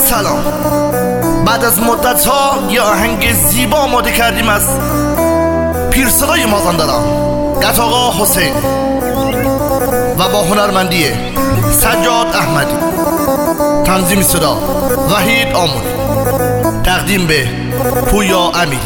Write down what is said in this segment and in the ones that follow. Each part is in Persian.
سلام. بعد از مدت ها یه آهنگ زیبا آماده کردیم از پیرصدای مازندران قطاقا حسین و با هنرمندی سجاد احمدی، تنظیم صدا وحید آموری، تقدیم به پویا امیری.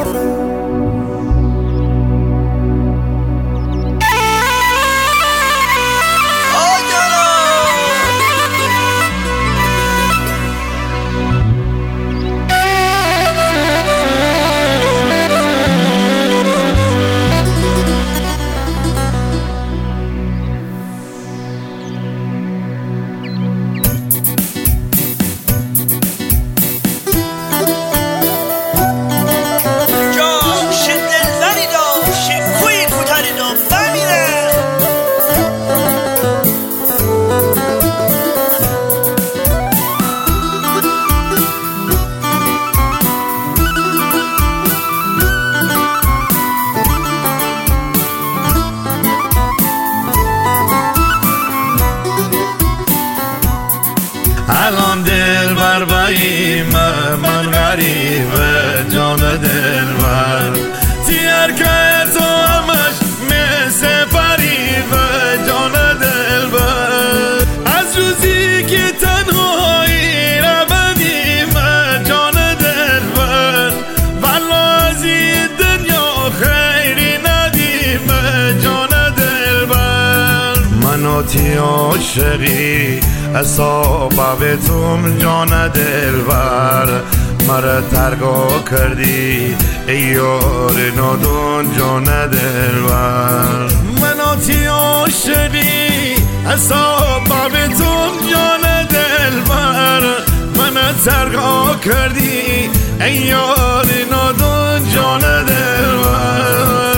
الان دل بر باییم من غریبه جان دل بر تیر که تو همش مثل فریبه جان دل بر از روزی که تنهایی را بدیم جان دل بر والا از این دنیا خیری ندیم جان دل بر منو تی عاشقی اصابه توم جان دلبر مرا ترگا کردی ای یار نادون جان دلبر منو تی عاشقی اصابه توم جان دلبر مرا ترگا کردی ای یار نادون جان دلبر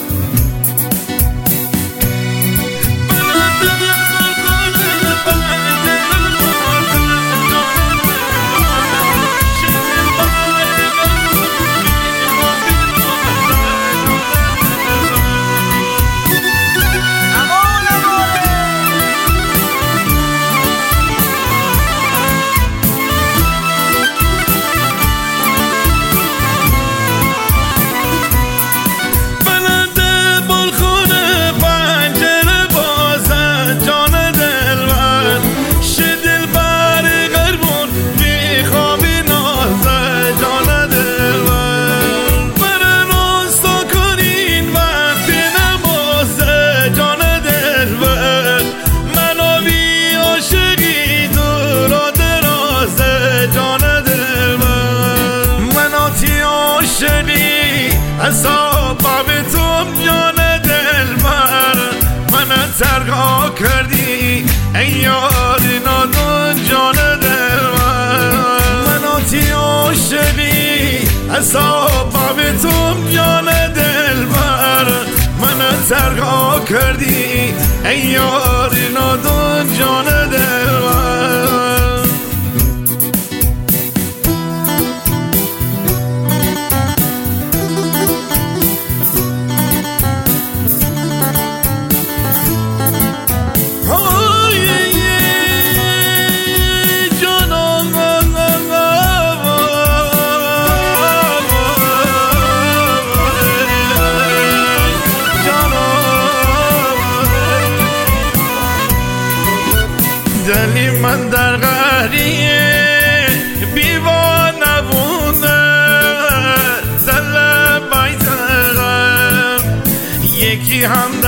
اصابه توم جان دلبر من ترگا کردی ای یاری نادون جان دلبر منو تی عاشقی اصابه توم جان دلبر من ترگا کردی ای یاری نادون جان دلبر دلی من در غریه بیوانه بونه دل بیترم یکی هم